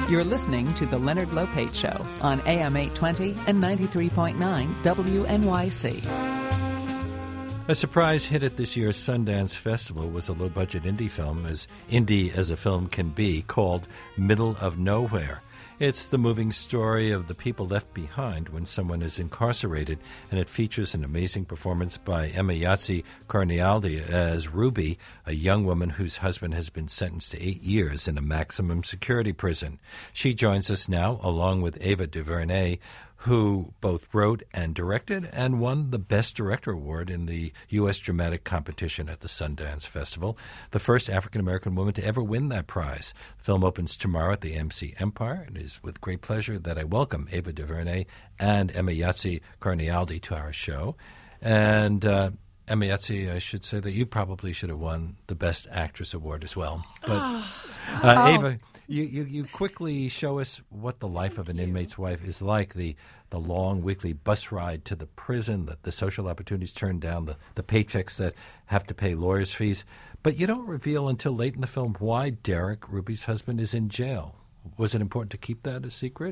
You're listening to The Leonard Lopate Show on AM 820 and 93.9 WNYC. A surprise hit at this year's Sundance Festival was a low-budget indie film, as indie as a film can be, called Middle of Nowhere. It's the moving story of the people left behind when someone is incarcerated, and it features an amazing performance by Emayatzy Carnealdi as Ruby, a young woman whose husband has been sentenced to 8 years in a maximum security prison. She joins us now, along with Ava DuVernay, who both wrote and directed and won the Best Director Award in the U.S. Dramatic Competition at the Sundance Festival, the first African-American woman to ever win that prize. The film opens tomorrow at the AMC Empire. It is with great pleasure that I welcome Ava DuVernay and Emayatzy Carnealdi to our show. And Emayatzy, I should say that you probably should have won the Best Actress Award as well. But Ava, you quickly show us what the life of an inmate's wife is like, the long weekly bus ride to the prison, the social opportunities turned down, the paychecks that have to pay lawyers' fees. But you don't reveal until late in the film why Derek, Ruby's husband, is in jail. Was it important to keep that a secret,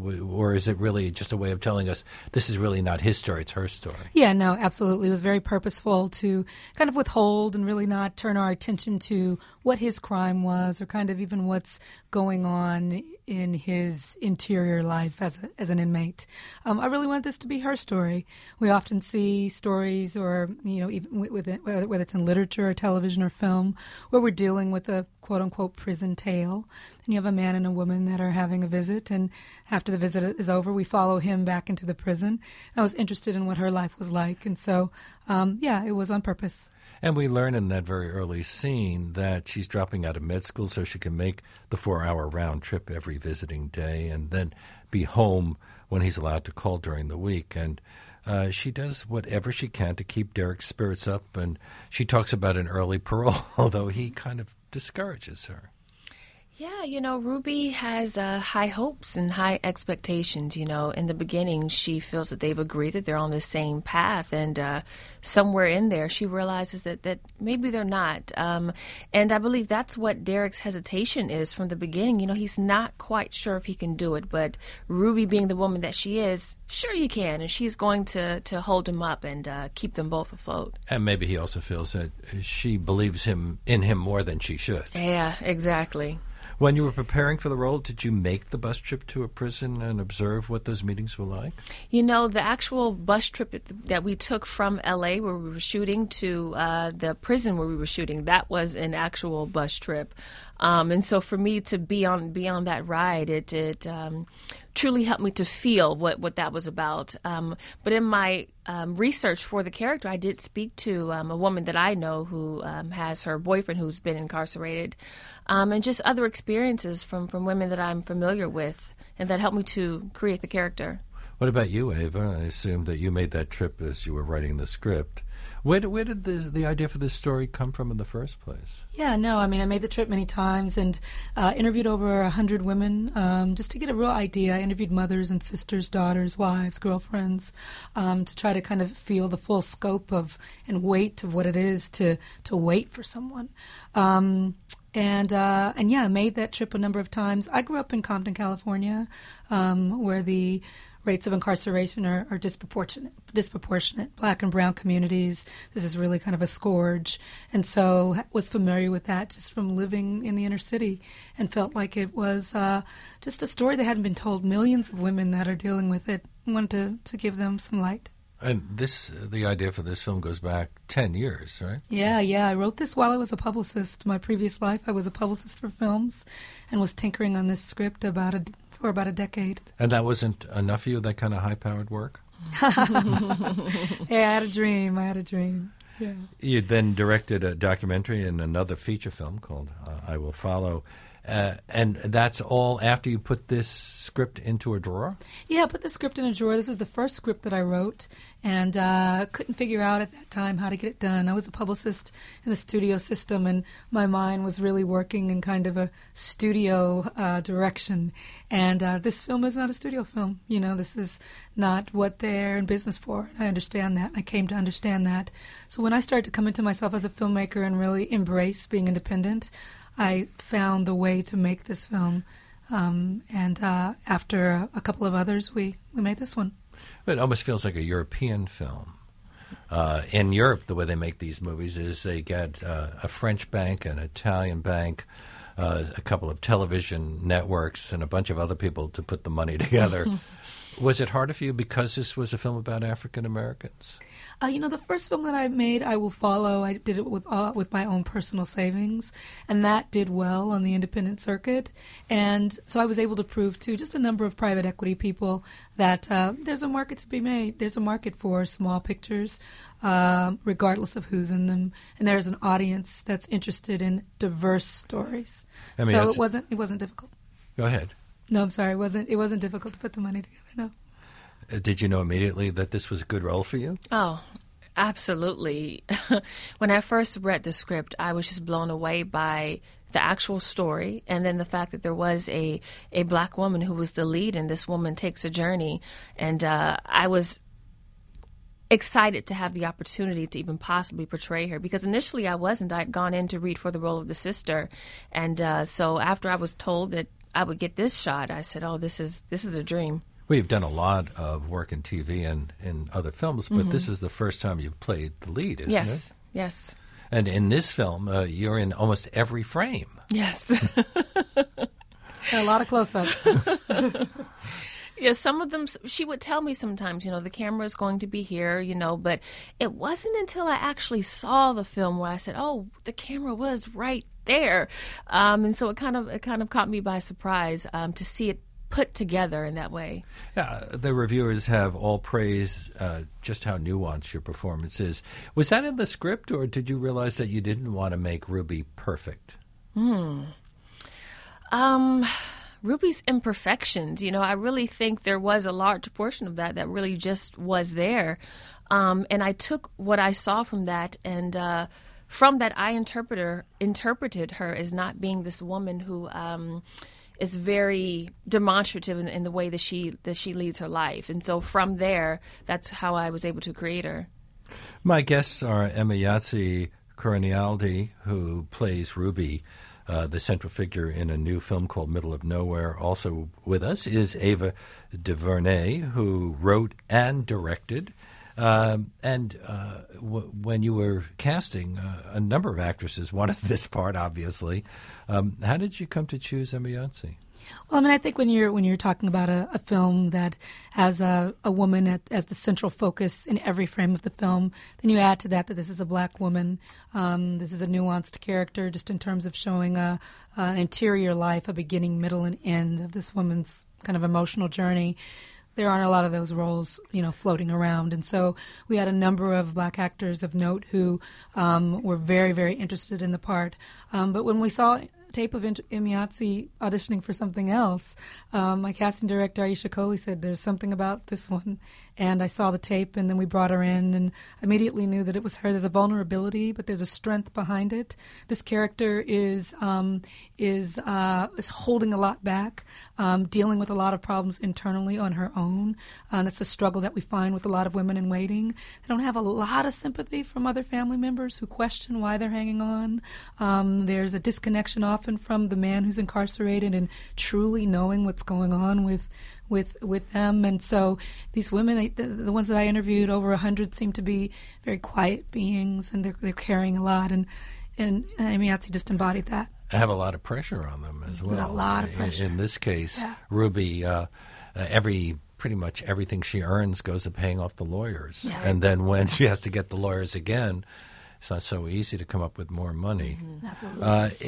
or is it really just a way of telling us this is really not his story, it's her story? Yeah, no, absolutely. It was very purposeful to kind of withhold and really not turn our attention to what his crime was or kind of even what's going on in his interior life as an inmate. I really wanted this to be her story. We often see stories, or even whether it's in literature or television or film, where we're dealing with a quote-unquote prison tale, and you have a man and a woman that are having a visit, and after the visit is over, we follow him back into the prison. I was interested in what her life was like, and so, it was on purpose. And we learn in that very early scene that she's dropping out of med school so she can make the 4-hour round trip every visiting day and then be home when he's allowed to call during the week. And she does whatever she can to keep Derek's spirits up, and she talks about an early parole, although he kind of discourages her. Yeah, Ruby has high hopes and high expectations. In the beginning, she feels that they've agreed that they're on the same path, and somewhere in there, she realizes that maybe they're not. And I believe that's what Derek's hesitation is from the beginning. He's not quite sure if he can do it, but Ruby, being the woman that she is, sure you can, and she's going to hold him up and keep them both afloat. And maybe he also feels that she believes in him more than she should. Yeah, exactly. When you were preparing for the role, did you make the bus trip to a prison and observe what those meetings were like? The actual bus trip that we took from L.A., where we were shooting, to the prison where we were shooting, that was an actual bus trip. And so for me to be on that ride, it truly helped me to feel what that was about. But in my research for the character, I did speak to a woman that I know who has her boyfriend who's been incarcerated, and just other experiences from women that I'm familiar with, and that helped me to create the character. What about you, Ava? I assume that you made that trip as you were writing the script. Where did the idea for this story come from in the first place? I made the trip many times and interviewed over 100 women just to get a real idea. I interviewed mothers and sisters, daughters, wives, girlfriends, to try to kind of feel the full scope and weight of what it is to wait for someone. I made that trip a number of times. I grew up in Compton, California, where the rates of incarceration are disproportionate. Black and brown communities, this is really kind of a scourge. And so was familiar with that just from living in the inner city, and felt like it was just a story that hadn't been told. Millions of women that are dealing with it, wanted to give them some light. And the idea for this film goes back 10 years, right? Yeah. I wrote this while I was a publicist. My previous life, I was a publicist for films and was tinkering on this script for about a decade. And that wasn't enough for you, that kind of high-powered work? I had a dream. Yeah. You then directed a documentary and another feature film called I Will Follow. And that's all after you put this script into a drawer? Yeah, I put the script in a drawer. This is the first script that I wrote, and couldn't figure out at that time how to get it done. I was a publicist in the studio system, and my mind was really working in kind of a studio direction. And this film is not a studio film. This is not what they're in business for. I understand that. I came to understand that. So when I started to come into myself as a filmmaker and really embrace being independent, I found the way to make this film And after a couple of others, we made this one. It almost feels like a European film. In Europe, the way they make these movies is they get a French bank, an Italian bank, a couple of television networks, and a bunch of other people to put the money together. Was it harder for you because this was a film about African Americans? The first film that I made, I Will Follow, I did it with my own personal savings, and that did well on the independent circuit. And so I was able to prove to just a number of private equity people that there's a market to be made. There's a market for small pictures, regardless of who's in them, and there's an audience that's interested in diverse stories. So it wasn't difficult. Go ahead. No, I'm sorry. It wasn't difficult to put the money together. No. Did you know immediately that this was a good role for you? Oh, absolutely. When I first read the script, I was just blown away by the actual story, and then the fact that there was a black woman who was the lead, and this woman takes a journey. And I was excited to have the opportunity to even possibly portray her, because initially I wasn't. I'd gone in to read for the role of the sister, and so after I was told that I would get this shot, I said, "Oh, this is a dream." Well, you've done a lot of work in TV and in other films, but this is the first time you've played the lead, isn't it? Yes. And in this film, you're in almost every frame. Yes. A lot of close-ups. Yeah, some of them, she would tell me sometimes, the camera is going to be here, but it wasn't until I actually saw the film where I said, oh, the camera was right there. And so it kind of caught me by surprise to see it put together in that way. Yeah, the reviewers have all praised just how nuanced your performance is. Was that in the script, or did you realize that you didn't want to make Ruby perfect? Ruby's imperfections, I really think there was a large portion of that really just was there. And I took what I saw from that, and from that I interpreted her as not being this woman who is very demonstrative in the way that she leads her life. And so from there, that's how I was able to create her. My guests are Emayatzy Kuranialdi, who plays Ruby, the central figure in a new film called Middle of Nowhere. Also with us is Ava DuVernay, who wrote and directed. When you were casting, a number of actresses wanted this part, obviously. How did you come to choose Emayatzy? Well, I think when you're talking about a film that has a woman as the central focus in every frame of the film, then you add to that this is a black woman. This is a nuanced character, just in terms of showing an interior life, a beginning, middle, and end of this woman's kind of emotional journey. There aren't a lot of those roles, floating around. And so we had a number of black actors of note who were very, very interested in the part. But when we saw tape of Emayatzy auditioning for something else, my casting director, Aisha Coley, said, there's something about this one. And I saw the tape, and then we brought her in, and immediately knew that it was her. There's a vulnerability, but there's a strength behind it. This character is holding a lot back, dealing with a lot of problems internally on her own. That's a struggle that we find with a lot of women in waiting. They don't have a lot of sympathy from other family members who question why they're hanging on. There's a disconnection often from the man who's incarcerated and truly knowing what's going on with them. And so these women, the ones that I interviewed, over 100, seem to be very quiet beings, and they're carrying a lot. And Emayatzy just embodied that. I have a lot of pressure on them as well. A lot of pressure. In this case, yeah. Ruby, pretty much everything she earns goes to paying off the lawyers. Yeah. And then when she has to get the lawyers again, it's not so easy to come up with more money. Mm-hmm.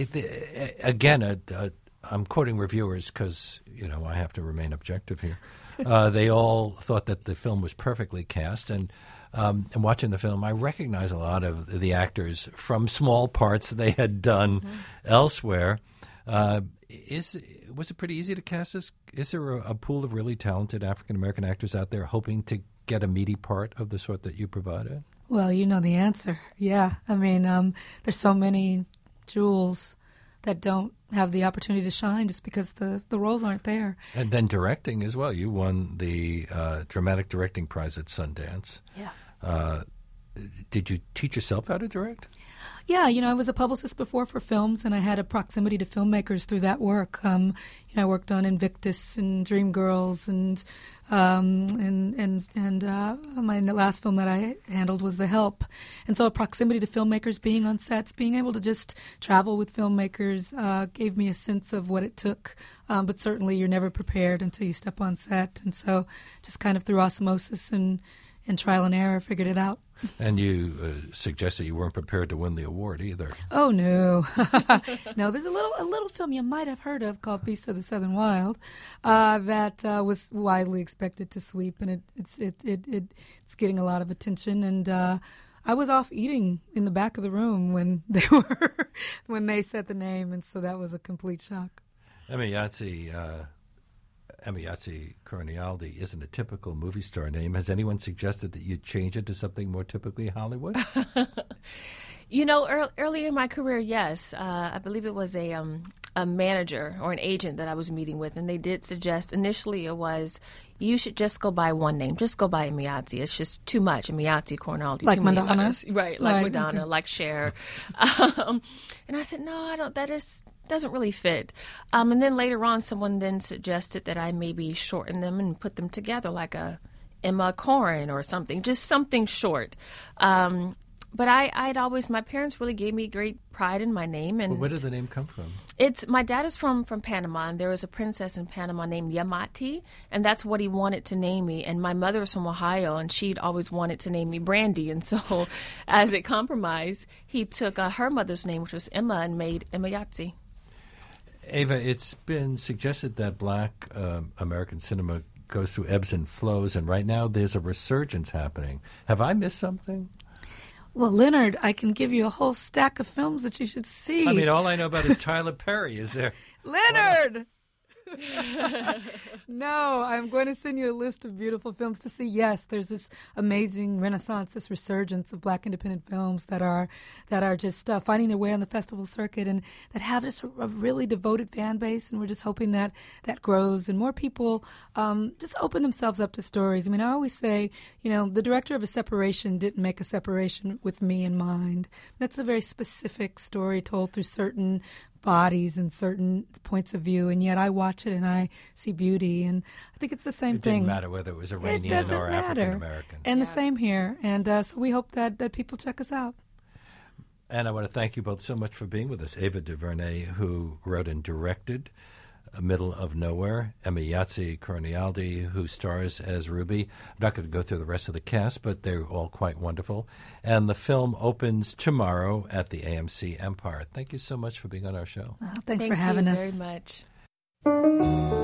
Absolutely. I'm quoting reviewers because, I have to remain objective here. They all thought that the film was perfectly cast. And watching the film, I recognize a lot of the actors from small parts they had done elsewhere. Was it pretty easy to cast this? Is there a pool of really talented African-American actors out there hoping to get a meaty part of the sort that you provided? Well, you know the answer. Yeah. There's so many jewels that don't have the opportunity to shine just because the roles aren't there. And then directing as well. You won the Dramatic Directing Prize at Sundance. Yeah. Did you teach yourself how to direct? Yeah, I was a publicist before for films, and I had a proximity to filmmakers through that work. I worked on Invictus and Dreamgirls, and my last film that I handled was The Help. And so a proximity to filmmakers, being on sets, being able to just travel with filmmakers gave me a sense of what it took. But certainly you're never prepared until you step on set. And so just kind of through osmosis and trial and error, figured it out. And you suggested you weren't prepared to win the award either. Oh, no. No, there's a little film you might have heard of called Beasts of the Southern Wild that was widely expected to sweep, and it's getting a lot of attention. And I was off eating in the back of the room when they said the name, and so that was a complete shock. Emayatzy Corinealdi isn't a typical movie star name. Has anyone suggested that you change it to something more typically Hollywood? Early in my career, yes. I believe it was a manager or an agent that I was meeting with, and they did suggest initially it was, you should just go by one name. Just go by Emayatzy. It's just too much. Emayatzy Corinealdi. Like Madonna? Right, like right, Madonna, okay. Like Cher. And I said, no, I don't. That doesn't really fit. And then later on, someone then suggested that I maybe shorten them and put them together like a Emma Corrin or something, just something short. But I'd always, my parents really gave me great pride in my name. And where did the name come from? My dad is from Panama, and there was a princess in Panama named Yamati, and that's what he wanted to name me. And my mother was from Ohio, and she'd always wanted to name me Brandy. And so as a compromise, he took her mother's name, which was Emma, and made Emayatzy. Ava, it's been suggested that black American cinema goes through ebbs and flows, and right now there's a resurgence happening. Have I missed something? Well, Leonard, I can give you a whole stack of films that you should see. I mean, all I know about is Tyler Perry. Is there? Leonard! No, I'm going to send you a list of beautiful films to see. Yes, there's this amazing renaissance, this resurgence of black independent films that are just finding their way on the festival circuit, and that have just a really devoted fan base. And we're just hoping that grows and more people just open themselves up to stories. I mean, I always say, the director of A Separation didn't make A Separation with me in mind. That's a very specific story told through certain bodies and certain points of view, and yet I watch it and I see beauty, and I think it's the same thing. It didn't matter whether it was Iranian or African American. And the same here, and so we hope that people check us out. And I want to thank you both so much for being with us. Ava DuVernay, who wrote and directed Middle of Nowhere, Emayatzy Corinealdi, who stars as Ruby. I'm not going to go through the rest of the cast, but they're all quite wonderful. And the film opens tomorrow at the AMC Empire. Thank you so much for being on our show. Thanks for having us. Thank you very much.